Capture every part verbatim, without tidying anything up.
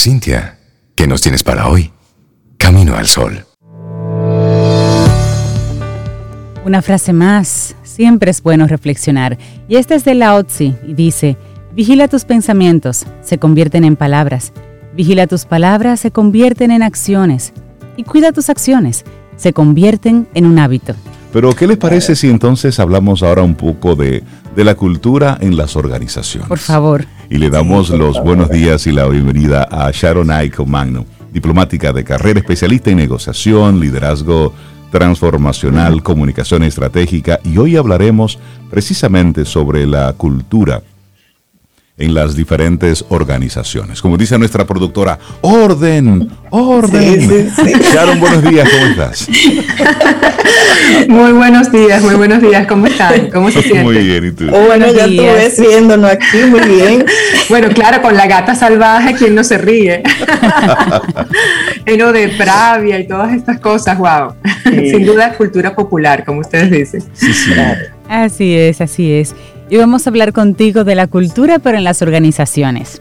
Cintia, ¿qué nos tienes para hoy? Camino al Sol. Una frase más. Siempre es bueno reflexionar. Y esta es de Lao Tzu y dice: vigila tus pensamientos, se convierten en palabras. Vigila tus palabras, se convierten en acciones. Y cuida tus acciones, se convierten en un hábito. Pero, ¿qué les parece si entonces hablamos ahora un poco de, de la cultura en las organizaciones? Por favor. Y le damos sí, los buenos días y la bienvenida a Sharon Aiko Magno, diplomática de carrera, especialista en negociación, liderazgo transformacional, comunicación estratégica, y hoy hablaremos precisamente sobre la cultura en las diferentes organizaciones. Como dice nuestra productora, ¡orden! ¡Orden! Sí, sí, sí. Sharon, buenos días, ¿cómo estás? Muy buenos días, muy buenos días, ¿cómo están? ¿Cómo se sienten? Muy bien, ¿y tú? Oh, bueno, ya tú ves viéndonos aquí, muy bien. Bueno, claro, con la gata salvaje, ¿quién no se ríe? Lleno de pravia y todas estas cosas, wow. Sí. Sin duda, cultura popular, como ustedes dicen. Sí, sí. Así es, así es. Y vamos a hablar contigo de la cultura, pero en las organizaciones.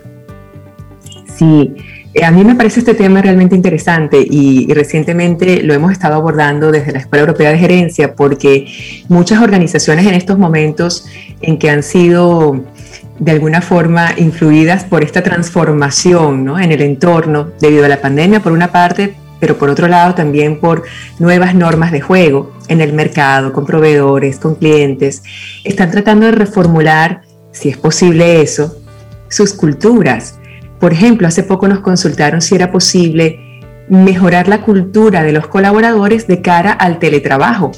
Sí, a mí me parece este tema realmente interesante y, y recientemente lo hemos estado abordando desde la Escuela Europea de Gerencia, porque muchas organizaciones en estos momentos en que han sido de alguna forma influidas por esta transformación, ¿no?, en el entorno debido a la pandemia por una parte, pero por otro lado también por nuevas normas de juego en el mercado, con proveedores, con clientes, están tratando de reformular, si es posible eso, sus culturas. Por ejemplo, hace poco nos consultaron si era posible mejorar la cultura de los colaboradores de cara al teletrabajo.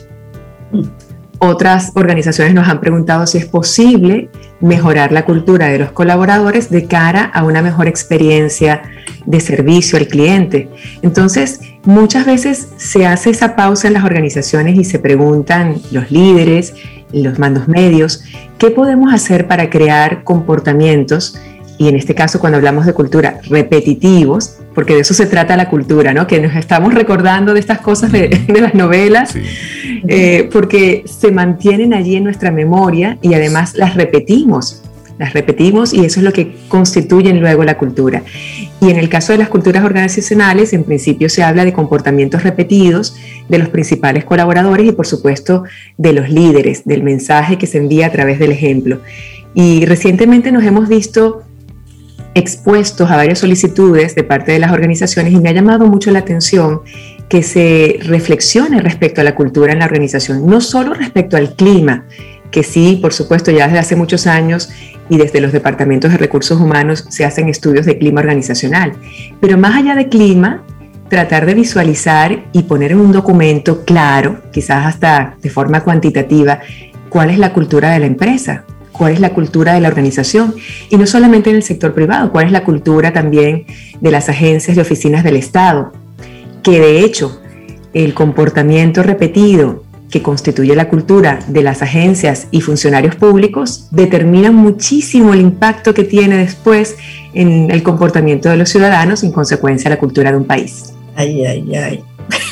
Otras organizaciones nos han preguntado si es posible mejorar la cultura de los colaboradores de cara a una mejor experiencia de servicio al cliente. Entonces, muchas veces se hace esa pausa en las organizaciones y se preguntan los líderes, los mandos medios, ¿qué podemos hacer para crear comportamientos? Y en este caso, cuando hablamos de cultura, repetitivos, porque de eso se trata la cultura, ¿no? Que nos estamos recordando de estas cosas de, de las novelas, sí. eh, porque se mantienen allí en nuestra memoria y además las repetimos, las repetimos y eso es lo que constituyen luego la cultura. Y en el caso de las culturas organizacionales, en principio se habla de comportamientos repetidos de los principales colaboradores y por supuesto de los líderes, del mensaje que se envía a través del ejemplo. Y recientemente nos hemos visto expuestos a varias solicitudes de parte de las organizaciones y me ha llamado mucho la atención que se reflexione respecto a la cultura en la organización, no solo respecto al clima, que sí, por supuesto, ya desde hace muchos años y desde los departamentos de recursos humanos se hacen estudios de clima organizacional, pero más allá de clima, tratar de visualizar y poner en un documento claro, quizás hasta de forma cuantitativa, cuál es la cultura de la empresa, cuál es la cultura de la organización, y no solamente en el sector privado, cuál es la cultura también de las agencias y oficinas del Estado, que de hecho el comportamiento repetido que constituye la cultura de las agencias y funcionarios públicos determina muchísimo el impacto que tiene después en el comportamiento de los ciudadanos y en consecuencia la cultura de un país. Ay, ay, ay.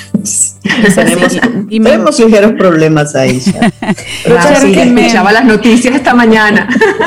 tenemos, tenemos ligeros problemas ahí. Pero claro, sí, me escuchaba las noticias esta mañana.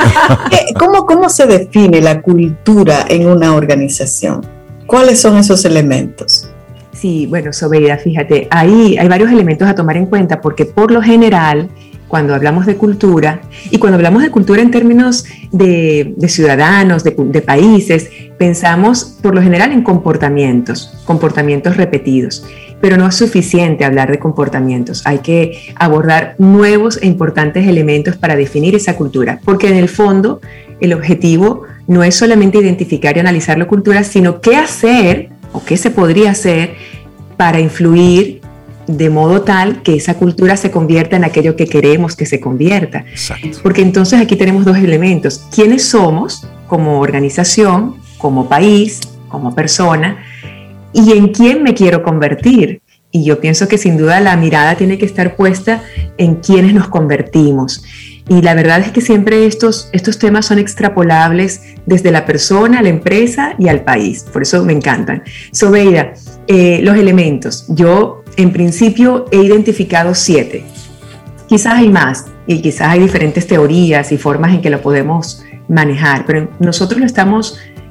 ¿Cómo, ¿Cómo se define la cultura en una organización? ¿Cuáles son esos elementos? Sí, bueno, Sobeida, fíjate, ahí hay varios elementos a tomar en cuenta porque por lo general, cuando hablamos de cultura, y cuando hablamos de cultura en términos de, de ciudadanos, de, de países, pensamos por lo general en comportamientos, comportamientos repetidos. Pero no es suficiente hablar de comportamientos, hay que abordar nuevos e importantes elementos para definir esa cultura, porque en el fondo el objetivo no es solamente identificar y analizar la cultura, sino qué hacer o qué se podría hacer para influir de modo tal que esa cultura se convierta en aquello que queremos que se convierta. Exacto. Porque entonces aquí tenemos dos elementos, quiénes somos como organización, como país, como persona, y en quién me quiero convertir. Y yo pienso que sin duda la mirada tiene que estar puesta en quiénes nos convertimos. Y la verdad es que siempre estos, estos temas son extrapolables desde la persona, la empresa y al país. Por eso me encantan. Sobeida, eh, los elementos. Yo en principio he identificado siete. Quizás hay más y quizás hay diferentes teorías y formas en que lo podemos manejar, pero nosotros lo estamos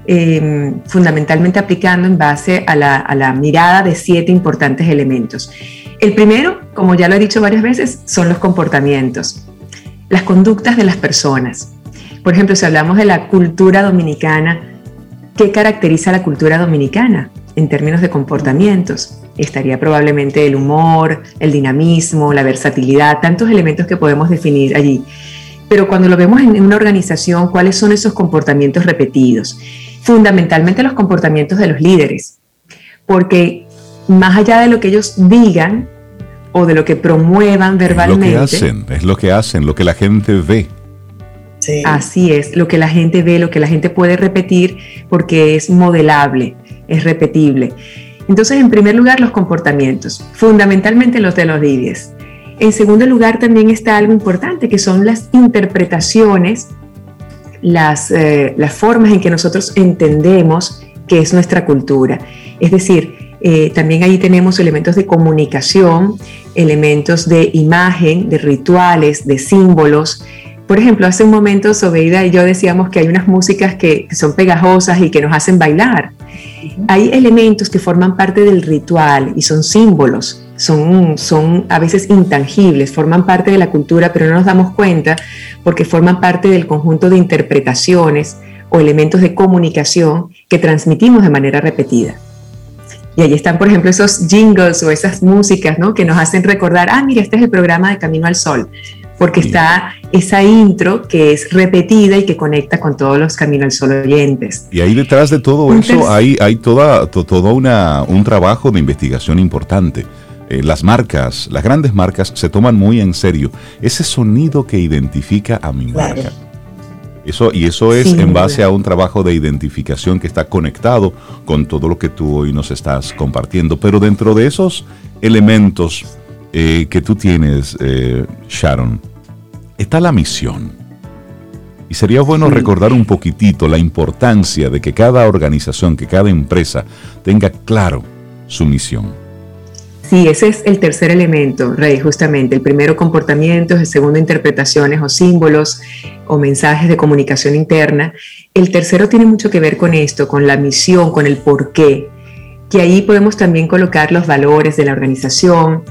eh, fundamentalmente aplicando en base a la, a la mirada de siete importantes elementos. El primero, como ya lo he dicho varias veces, son los comportamientos, las conductas de las personas. Por ejemplo, si hablamos de la cultura dominicana, ¿qué caracteriza la cultura dominicana en términos de comportamientos? Estaría probablemente el humor, el dinamismo, la versatilidad, tantos elementos que podemos definir allí. Pero cuando lo vemos en una organización, ¿cuáles son esos comportamientos repetidos? Fundamentalmente los comportamientos de los líderes, porque más allá de lo que ellos digan o de lo que promuevan verbalmente, es lo que hacen, es lo que hacen, lo que la gente ve. Sí. Así es, lo que la gente ve, lo que la gente puede repetir, porque es modelable, es repetible. Entonces, en primer lugar, los comportamientos, fundamentalmente los de los líderes. En segundo lugar, también está algo importante, que son las interpretaciones, las, eh, las formas en que nosotros entendemos que es nuestra cultura. Es decir, eh, también ahí tenemos elementos de comunicación, elementos de imagen, de rituales, de símbolos. Por ejemplo, hace un momento Sobeida y yo decíamos que hay unas músicas que, que son pegajosas y que nos hacen bailar. Hay elementos que forman parte del ritual y son símbolos, son, son a veces intangibles, forman parte de la cultura, pero no nos damos cuenta porque forman parte del conjunto de interpretaciones o elementos de comunicación que transmitimos de manera repetida. Y ahí están, por ejemplo, esos jingles o esas músicas, ¿no?, que nos hacen recordar, ah, mira, este es el programa de Camino al Sol, porque sí, está esa intro que es repetida y que conecta con todos los Camino al Sol oyentes. Y ahí detrás de todo Entonces, eso hay, hay toda, to, todo una, un trabajo de investigación importante. Eh, las marcas, las grandes marcas se toman muy en serio ese sonido que identifica a mi claro. marca. Eso, y eso es sí, en base claro. a un trabajo de identificación que está conectado con todo lo que tú hoy nos estás compartiendo. Pero dentro de esos elementos eh, que tú tienes, eh, Sharon, está la misión. Y sería bueno sí. recordar un poquitito la importancia de que cada organización, que cada empresa tenga claro su misión. Sí, ese es el tercer elemento, Rey, justamente. El primero, comportamientos; el segundo, interpretaciones o símbolos o mensajes de comunicación interna. El tercero tiene mucho que ver con esto, con la misión, con el porqué, que ahí podemos también colocar los valores de la organización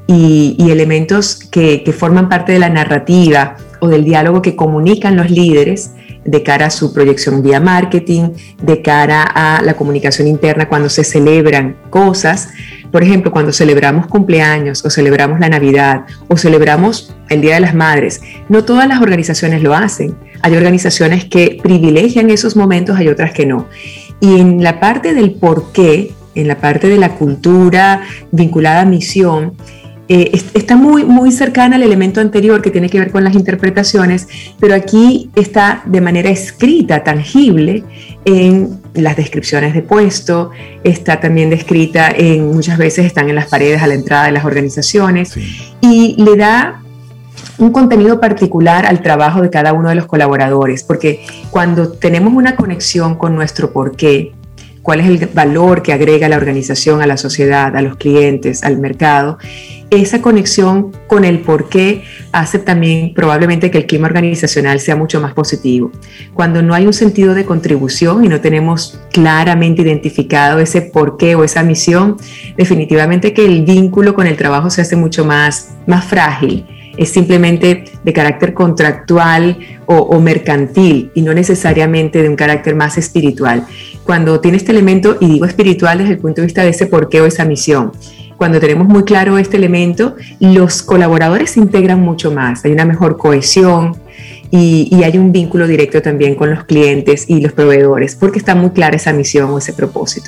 y, y elementos que, que forman parte de la narrativa o del diálogo que comunican los líderes de cara a su proyección vía marketing, de cara a la comunicación interna cuando se celebran cosas. Por ejemplo, cuando celebramos cumpleaños o celebramos la Navidad o celebramos el Día de las Madres, no todas las organizaciones lo hacen. Hay organizaciones que privilegian esos momentos, hay otras que no. Y en la parte del porqué, en la parte de la cultura vinculada a misión, Eh, está muy, muy cercana al elemento anterior que tiene que ver con las interpretaciones, pero aquí está de manera escrita, tangible, en las descripciones de puesto, está también descrita en, muchas veces están en las paredes a la entrada de las organizaciones, sí. y le da un contenido particular al trabajo de cada uno de los colaboradores, porque cuando tenemos una conexión con nuestro porqué, cuál es el valor que agrega la organización a la sociedad, a los clientes, al mercado, esa conexión con el porqué hace también probablemente que el clima organizacional sea mucho más positivo. Cuando no hay un sentido de contribución y no tenemos claramente identificado ese porqué o esa misión, definitivamente que el vínculo con el trabajo se hace mucho más, más frágil. Es simplemente de carácter contractual o, o mercantil y no necesariamente de un carácter más espiritual. Cuando tiene este elemento, y digo espiritual desde el punto de vista de ese porqué o esa misión, cuando tenemos muy claro este elemento, los colaboradores se integran mucho más, hay una mejor cohesión y, y hay un vínculo directo también con los clientes y los proveedores, porque está muy clara esa misión o ese propósito.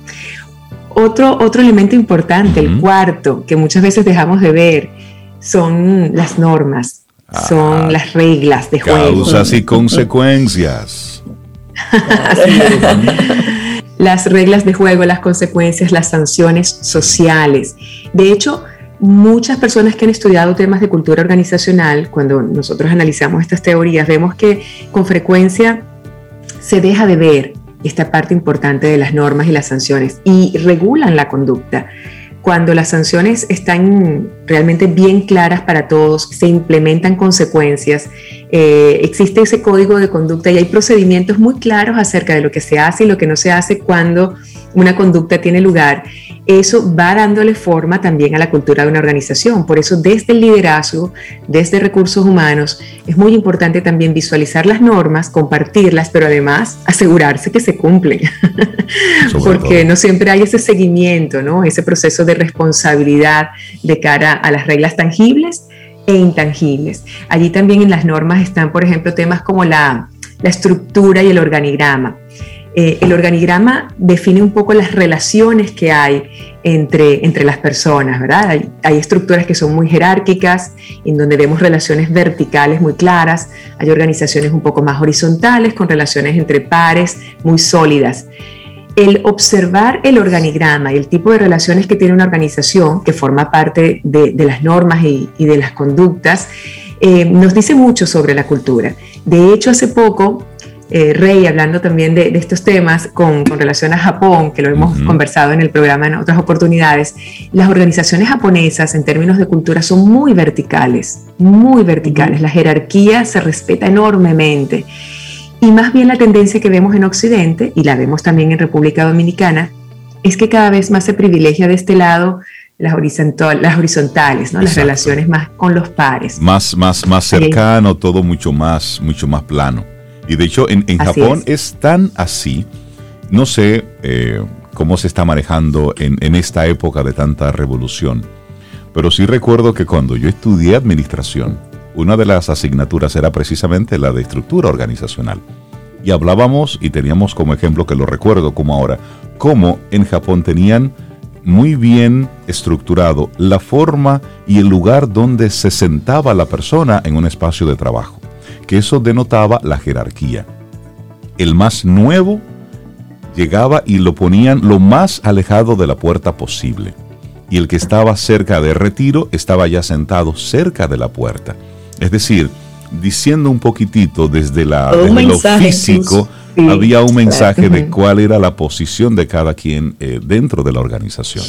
Otro, otro elemento importante, uh-huh. el cuarto, que muchas veces dejamos de ver, son las normas, ah, son las reglas de juego. Causas y consecuencias. Las reglas de juego, las consecuencias, las sanciones sociales. De hecho, muchas personas que han estudiado temas de cultura organizacional, cuando nosotros analizamos estas teorías, vemos que con frecuencia se deja de ver esta parte importante de las normas y las sanciones y regulan la conducta. cuando las sanciones están realmente bien claras para todos, se implementan consecuencias, eh, existe ese código de conducta y hay procedimientos muy claros acerca de lo que se hace y lo que no se hace cuando una conducta tiene lugar, eso va dándole forma también a la cultura de una organización. Por eso desde el liderazgo, desde recursos humanos, es muy importante también visualizar las normas, compartirlas, pero además asegurarse que se cumplen. Porque todo. No siempre hay ese seguimiento, ¿no? Ese proceso de responsabilidad de cara a las reglas tangibles e intangibles. Allí también en las normas están, por ejemplo, temas como la, la estructura y el organigrama. Eh, el organigrama define un poco las relaciones que hay entre, entre las personas, ¿verdad? Hay, hay estructuras que son muy jerárquicas, en donde vemos relaciones verticales muy claras, hay organizaciones un poco más horizontales, con relaciones entre pares muy sólidas. El observar el organigrama y el tipo de relaciones que tiene una organización, que forma parte de, de las normas y, y de las conductas, eh, nos dice mucho sobre la cultura. De hecho, hace poco, Eh, Rey, hablando también de, de estos temas con, con relación a Japón, que lo hemos uh-huh. conversado en el programa en otras oportunidades, las organizaciones japonesas en términos de cultura son muy verticales, muy verticales, uh-huh. la jerarquía se respeta enormemente y más bien la tendencia que vemos en Occidente, y la vemos también en República Dominicana, es que cada vez más se privilegia de este lado las, horizontal, las horizontales, ¿no? Las relaciones más con los pares. Más, más, más cercano, eh, todo mucho más, mucho más plano. Y de hecho en, en Japón es. es tan así, no sé eh, cómo se está manejando en, en esta época de tanta revolución, pero sí recuerdo que cuando yo estudié administración, una de las asignaturas era precisamente la de estructura organizacional. Y hablábamos y teníamos como ejemplo, que lo recuerdo como ahora, cómo en Japón tenían muy bien estructurado la forma y el lugar donde se sentaba la persona en un espacio de trabajo, que eso denotaba la jerarquía. El más nuevo llegaba y lo ponían lo más alejado de la puerta posible, y el que estaba cerca de retiro estaba ya sentado cerca de la puerta. Es decir, diciendo un poquitito desde, la, desde lo físico, sí, había un mensaje claro. de cuál era la posición de cada quien eh, dentro de la organización.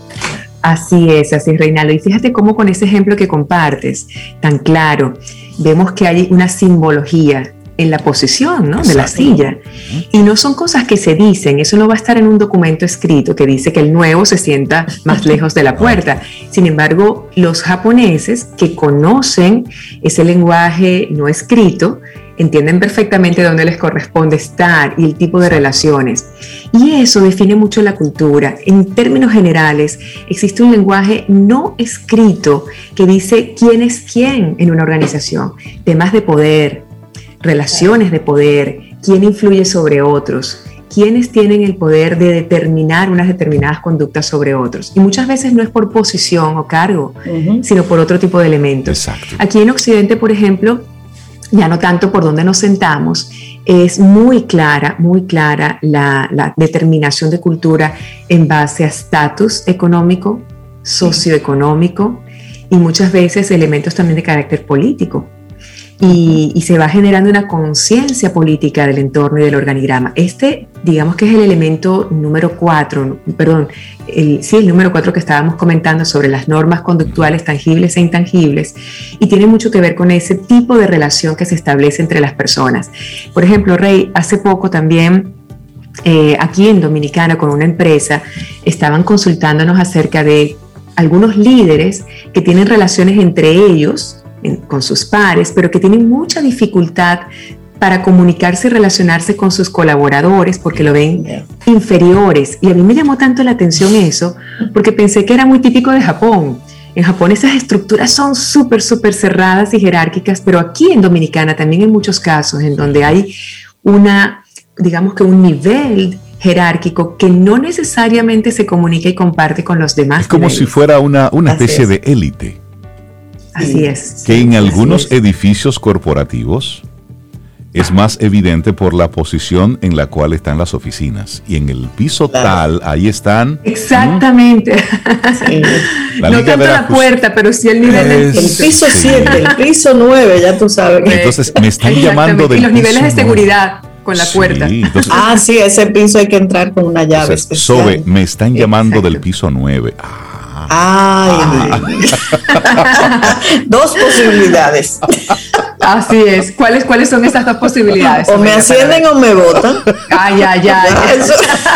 Así es, así es, Reinaldo. Y fíjate cómo con ese ejemplo que compartes, tan claro, vemos que hay una simbología en la posición, ¿no? de la silla. Y no son cosas que se dicen, eso no va a estar en un documento escrito que dice que el nuevo se sienta más lejos de la puerta. Sin embargo, los japoneses que conocen ese lenguaje no escrito, entienden perfectamente dónde les corresponde estar y el tipo de relaciones. Y eso define mucho la cultura. En términos generales, existe un lenguaje no escrito que dice quién es quién en una organización. Temas de poder, relaciones de poder, quién influye sobre otros, quiénes tienen el poder de determinar unas determinadas conductas sobre otros. Y muchas veces no es por posición o cargo, uh-huh. sino por otro tipo de elementos. Exacto. Aquí en Occidente, por ejemplo, ya no tanto por dónde nos sentamos, es muy clara, muy clara la, la determinación de cultura en base a estatus económico, socioeconómico y muchas veces elementos también de carácter político. Y, y se va generando una conciencia política del entorno y del organigrama. Este, digamos que es el elemento número cuatro, perdón, el, sí, el número cuatro que estábamos comentando sobre las normas conductuales tangibles e intangibles, y tiene mucho que ver con ese tipo de relación que se establece entre las personas. Por ejemplo, Rey, hace poco también, eh, aquí en Dominicana, con una empresa, estaban consultándonos acerca de algunos líderes que tienen relaciones entre ellos, con sus pares, pero que tienen mucha dificultad para comunicarse y relacionarse con sus colaboradores porque lo ven yeah. inferiores. Y a mí me llamó tanto la atención eso, porque pensé que era muy típico de Japón. En Japón esas estructuras son súper, súper cerradas y jerárquicas, pero aquí en Dominicana también hay muchos casos en donde hay una, digamos que un nivel jerárquico que no necesariamente se comunica y comparte con los demás. Es como niveles. Si fuera una, una especie de élite. Así es. Que en algunos edificios corporativos es más evidente por la posición en la cual están las oficinas. Y en el piso claro. tal, ahí están. Exactamente. Sí. La no tanto la, la puerta, pero sí el nivel del piso. El piso siete, el piso nueve, ya tú sabes. Entonces me están llamando del y los niveles piso de seguridad con la sí, puerta. Entonces, ah, sí, ese piso hay que entrar con una llave entonces, especial. Sobe, me están llamando del piso nueve. Ah. Ay, Ah. dos posibilidades. Así es. ¿Cuáles, ¿Cuáles son esas dos posibilidades? O me ascienden o me votan. Ay, ay, ay. Eso.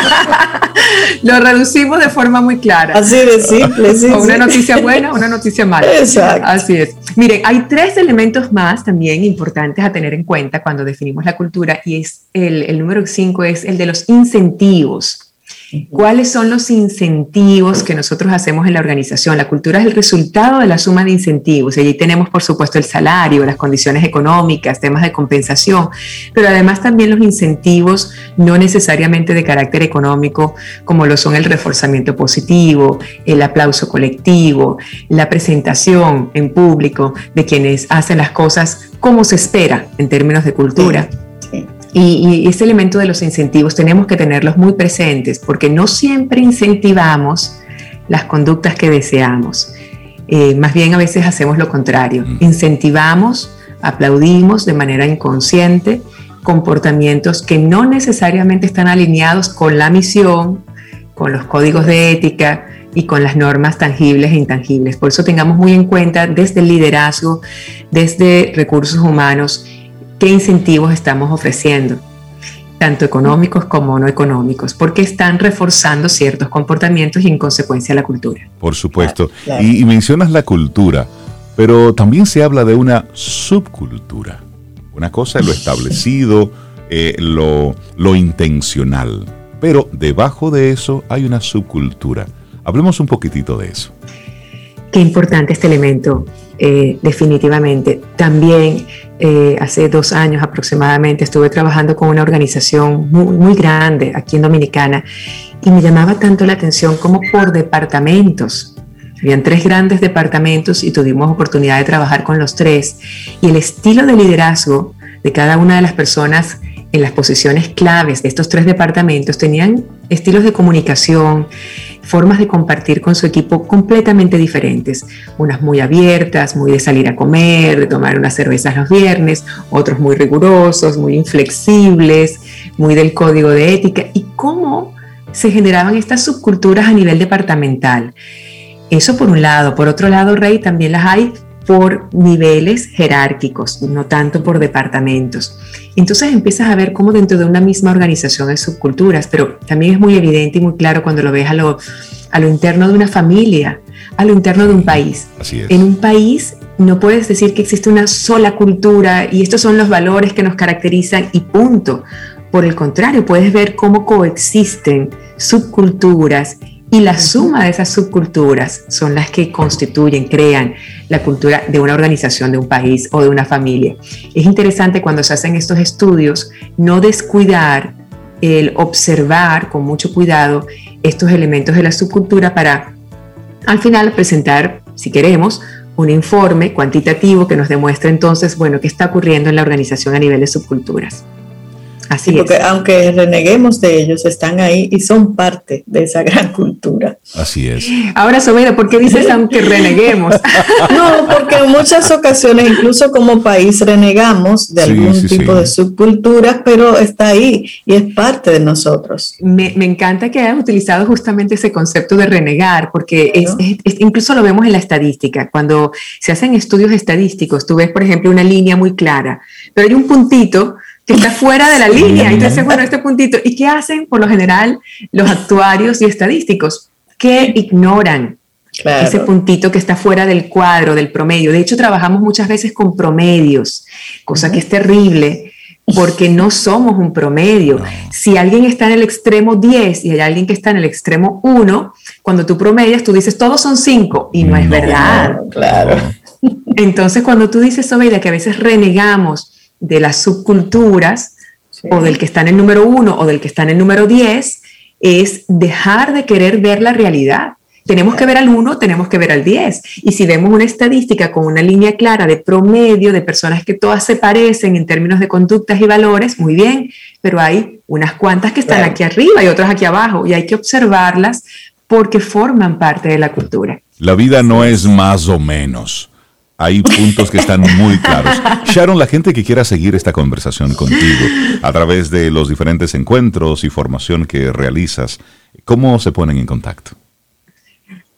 Lo reducimos de forma muy clara. Así de simple, sí, O una sí. noticia buena o una noticia mala. Exacto. Así es. Miren, hay tres elementos más también importantes a tener en cuenta cuando definimos la cultura, y es el, el número cinco es el de los incentivos. ¿Cuáles son los incentivos que nosotros hacemos en la organización? La cultura es el resultado de la suma de incentivos. Y allí tenemos, por supuesto, el salario, las condiciones económicas, temas de compensación, pero además también los incentivos no necesariamente de carácter económico, como lo son el reforzamiento positivo, el aplauso colectivo, la presentación en público de quienes hacen las cosas como se espera en términos de cultura. Sí, sí. Y, y ese elemento de los incentivos tenemos que tenerlos muy presentes, porque no siempre incentivamos las conductas que deseamos. Eh, más bien a veces hacemos lo contrario. Incentivamos, aplaudimos de manera inconsciente comportamientos que no necesariamente están alineados con la misión, con los códigos de ética y con las normas tangibles e intangibles. Por eso tengamos muy en cuenta desde el liderazgo, desde recursos humanos, qué incentivos estamos ofreciendo, tanto económicos como no económicos, porque están reforzando ciertos comportamientos y en consecuencia la cultura. Por supuesto. Claro, claro. Y, y mencionas la cultura, pero también se habla de una subcultura. Una cosa es lo establecido, eh, lo, lo intencional, pero debajo de eso hay una subcultura. Hablemos un poquitito de eso. Qué importante este elemento, eh, definitivamente. También eh, hace dos años aproximadamente estuve trabajando con una organización muy, muy grande aquí en Dominicana, y me llamaba tanto la atención como por departamentos. Habían tres grandes departamentos y tuvimos oportunidad de trabajar con los tres, y el estilo de liderazgo de cada una de las personas en las posiciones claves de estos tres departamentos tenían estilos de comunicación, formas de compartir con su equipo completamente diferentes. Unas muy abiertas, muy de salir a comer, de tomar unas cervezas los viernes, otros muy rigurosos, muy inflexibles, muy del código de ética. Y cómo se generaban estas subculturas a nivel departamental. Eso por un lado. Por otro lado, Rey, también las hay por niveles jerárquicos, no tanto por departamentos. Entonces empiezas a ver cómo dentro de una misma organización hay subculturas, pero también es muy evidente y muy claro cuando lo ves a lo, a lo interno de una familia, a lo interno de un país. Así es. En un país no puedes decir que existe una sola cultura y estos son los valores que nos caracterizan y punto. Por el contrario, puedes ver cómo coexisten subculturas, y la suma de esas subculturas son las que constituyen, crean la cultura de una organización, de un país o de una familia. Es interesante cuando se hacen estos estudios no descuidar el observar con mucho cuidado estos elementos de la subcultura para al final presentar, si queremos, un informe cuantitativo que nos demuestre entonces, bueno, qué está ocurriendo en la organización a nivel de subculturas. Así Sí, porque es. aunque reneguemos de ellos, están ahí y son parte de esa gran cultura. Así es. Ahora, Sobeida, ¿por qué dices aunque reneguemos? No, porque en muchas ocasiones, incluso como país, renegamos de Sí, algún sí, tipo sí. de subcultura, pero está ahí y es parte de nosotros. Me, me encanta que hayas utilizado justamente ese concepto de renegar, porque Claro. es, es- es- incluso lo vemos en la estadística. Cuando se hacen estudios estadísticos, tú ves, por ejemplo, una línea muy clara, pero hay un puntito que está fuera de la línea. Y tú dices, bueno, este puntito. ¿Y qué hacen por lo general los actuarios y estadísticos? Que ignoran Claro. ese puntito que está fuera del cuadro, del promedio. De hecho, trabajamos muchas veces con promedios, cosa que es terrible, porque no somos un promedio. No. Si alguien está en el extremo diez y hay alguien que está en el extremo uno, cuando tú promedias, tú dices, todos son cinco, y no es No. verdad. Claro. Entonces, cuando tú dices, Sobeida, que a veces renegamos de las subculturas, Sí. o del que está en el número uno o del que está en el número diez, es dejar de querer ver la realidad. Tenemos que ver al uno, tenemos que ver al diez. Y si vemos una estadística con una línea clara de promedio de personas que todas se parecen en términos de conductas y valores, muy bien, pero hay unas cuantas que están Claro. aquí arriba y otras aquí abajo, y hay que observarlas porque forman parte de la cultura. La vida no es más o menos. Hay puntos que están muy claros. Sharon, la gente que quiera seguir esta conversación contigo a través de los diferentes encuentros y formación que realizas, ¿cómo se ponen en contacto?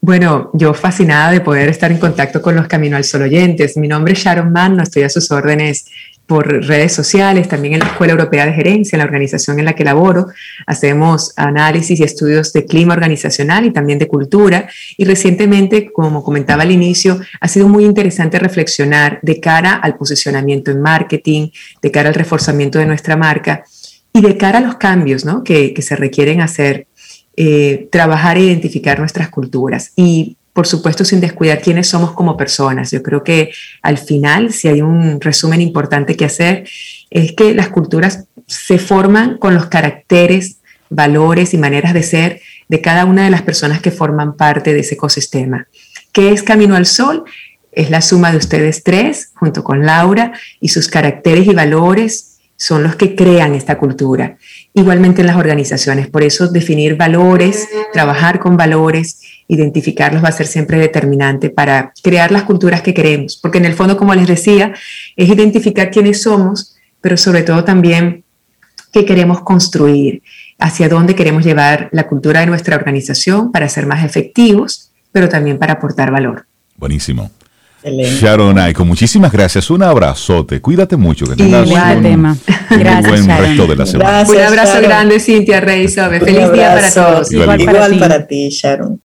Bueno, yo fascinada de poder estar en contacto con los Camino al Sol oyentes. Mi nombre es Sharon Magno, estoy a sus órdenes por redes sociales, también en la Escuela Europea de Gerencia, en la organización en la que laboro. Hacemos análisis y estudios de clima organizacional y también de cultura. Y recientemente, como comentaba al inicio, ha sido muy interesante reflexionar de cara al posicionamiento en marketing, de cara al reforzamiento de nuestra marca y de cara a los cambios, ¿no?, que, que se requieren hacer. Eh, trabajar e identificar nuestras culturas y, por supuesto, sin descuidar quiénes somos como personas. Yo creo que al final, si hay un resumen importante que hacer, es que las culturas se forman con los caracteres, valores y maneras de ser de cada una de las personas que forman parte de ese ecosistema. ¿Qué es Camino al Sol? Es la suma de ustedes tres, junto con Laura, y sus caracteres y valores son los que crean esta cultura. Igualmente en las organizaciones, por eso definir valores, trabajar con valores, identificarlos va a ser siempre determinante para crear las culturas que queremos, porque en el fondo, como les decía, es identificar quiénes somos, pero sobre todo también qué queremos construir, hacia dónde queremos llevar la cultura de nuestra organización para ser más efectivos, pero también para aportar valor. Buenísimo. Excelente. Sharon Aiko, muchísimas gracias. Un abrazote. Cuídate mucho. Que tengas un, tema. Gracias, un buen Sharon. resto de la semana. Gracias, un abrazo Sharon. grande, Cintia Rey. Feliz día para todos. Igual, igual, igual para ti, Sharon.